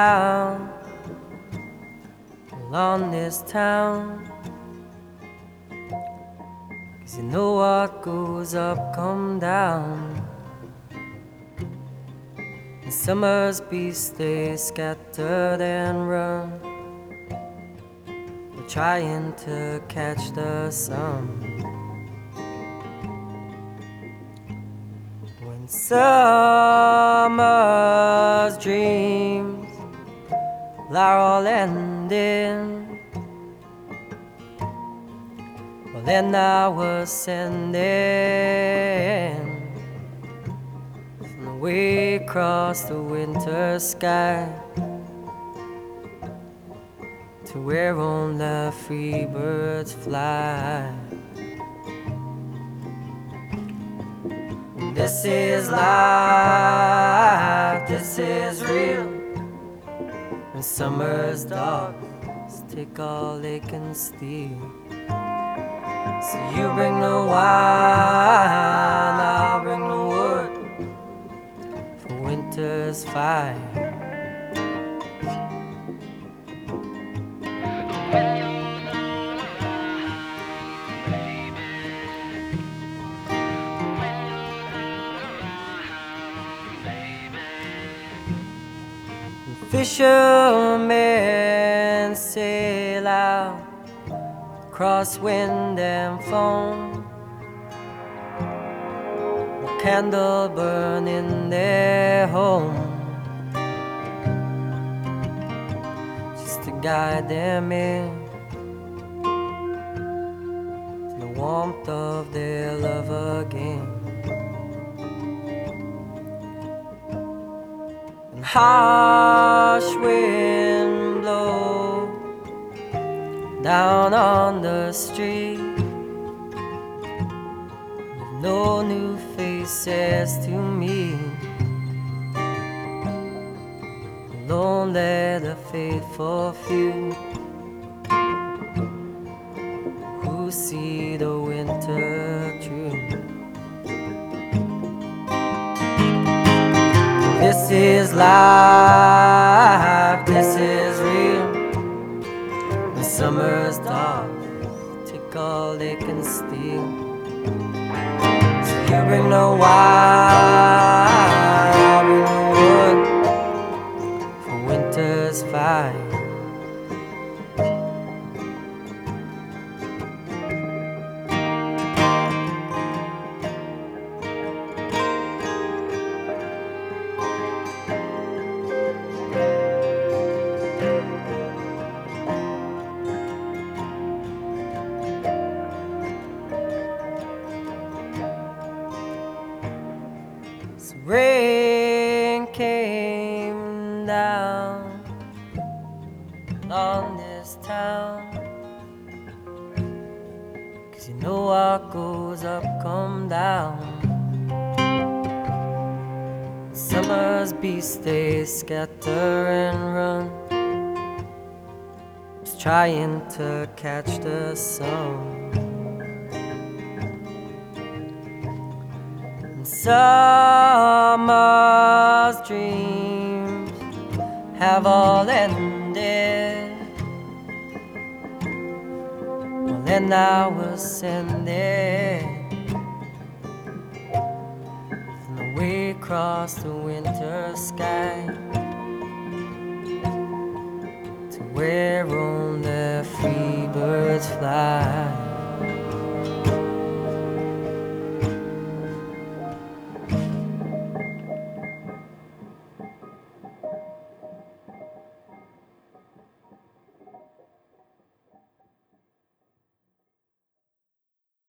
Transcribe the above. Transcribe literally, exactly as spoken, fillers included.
down along this town, 'cause you know what goes up come down. And summer's beasts, they scattered and run, they're trying to catch the sun. When summer's dreams are all ending, well then I was sending way across the winter sky to where only free birds fly. This is life, this is real. When summer's dark, take all they can steal. So you bring the wine, I'll bring the wood for winter's fire. Fishermen sail out across wind and foam, a candle burn in their home, just to guide them in to the warmth of their love again. And harsh wind blow down on the street, with no new faces to meet, lonely the faithful few who see the winter through. This is life, this is real. When summer's dark, take all they can steal. So you bring the wine, I'll bring the wood for winter's fire. So rain came down on this town, 'cause you know what goes up come down. Summer's beasts, they scatter and run, just trying to catch the sun. Summer's dreams have all ended, well then I was sending from the way across the winter sky to where only free birds fly.